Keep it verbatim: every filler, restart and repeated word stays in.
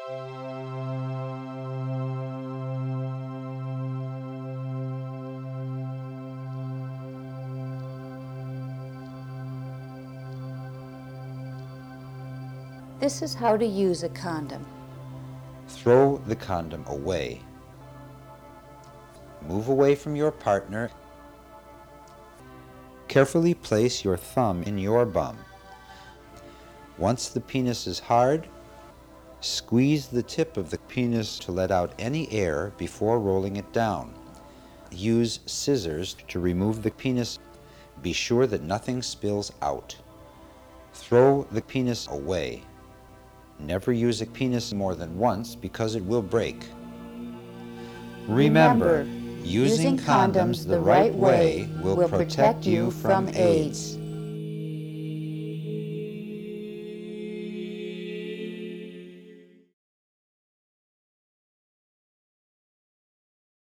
This is how to use a condom. Throw the condom away. Move away from your partner. Carefully place your thumb in your bum. Once the penis is hard, squeeze the tip of the penis to let out any air before rolling it down. Use scissors to remove the penis. Be sure that nothing spills out. Throw the penis away. Never use a penis more than once because it will break. Remember, using condoms the right way will protect you from AIDS.